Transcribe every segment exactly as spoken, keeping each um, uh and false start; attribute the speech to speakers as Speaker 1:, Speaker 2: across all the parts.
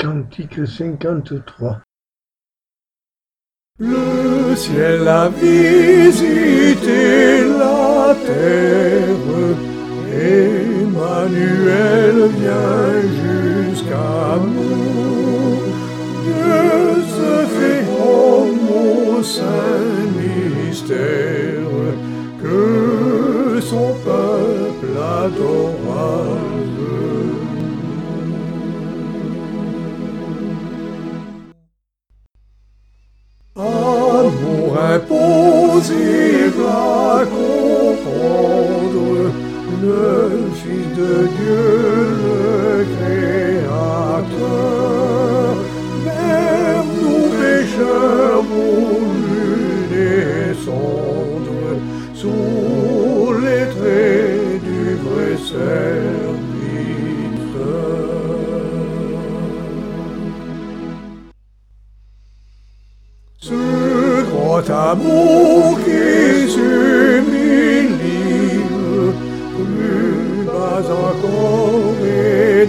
Speaker 1: Cantique cinquante-trois.
Speaker 2: Le ciel a visité la terre, Emmanuel vient jusqu'à nous. Dieu se fait homme au saint mystère, que son peuple adorera. Amour impossible à comprendre, le Fils de Dieu, le Créateur, vers nous pécheurs voulus descendre, sous les traits du vrai serviteur. Ce grand amour qui s'humilie, plus bas encore est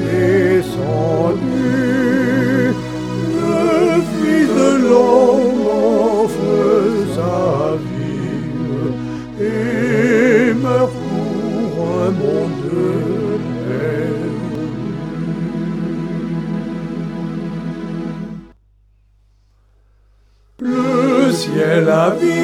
Speaker 2: descendu. Le Fils de l'homme offre sa vie et meurt pour un monde perdu. Le ciel a vu